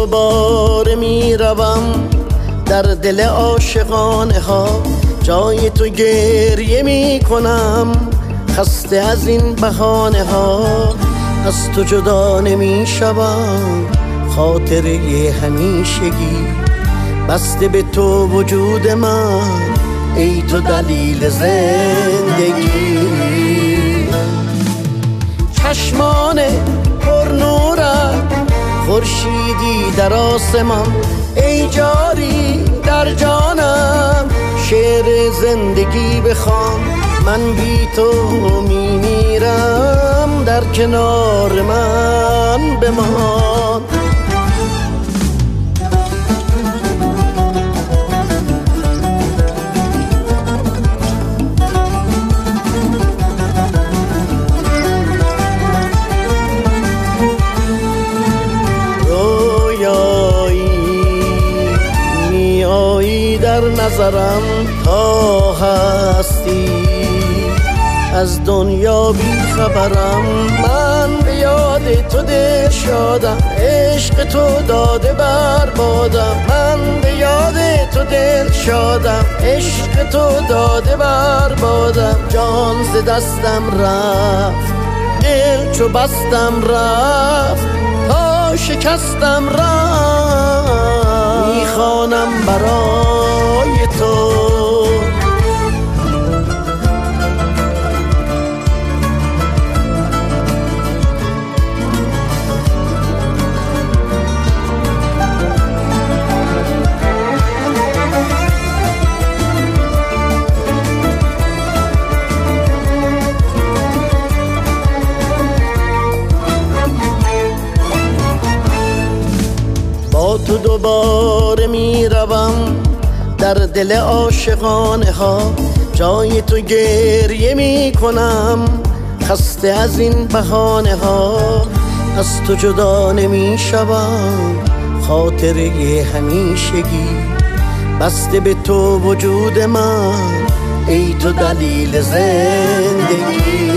دوباره میروم در دل عاشقانه ها، جای تو گریه میکنم خسته از این بهانه ها. از تو جدا نمیشوم خاطره همیشگی، بسته به تو وجود من ای تو دلیل زندگی. چشمان پر نورت خورشیدی در آسمان، ای جاری در جانم شعر زندگی بخوان. من بی تو میمیرم در کنار من بمان. در نظرم تا هستی، از دنیا بی خبرم. من به یاد تو دل شادم، عشق تو داده بربادم. من به یاد تو دل شادم، عشق تو داده بربادم. جان ز دستم رفت، دل چو بستم رفت، تا شکستم رفت. میخوانم برای تو با تو دوباره میروم در دل عاشقانه ها، جای تو گریه میکنم خسته از این بهانه ها. از تو جدا نمیشوم خاطره همیشگی، بسته به تو وجود من ای تو دلیل زندگی.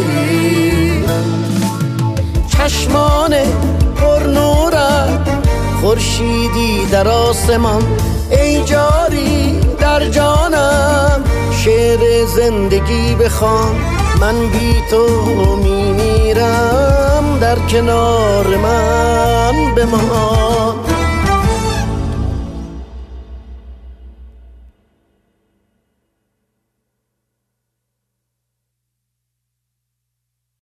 چشمان پر نورت خورشیدی در آسمان، ای جاری در جانم شعر زندگی بخوان. من بی تو میمیرم در کنار من بمان.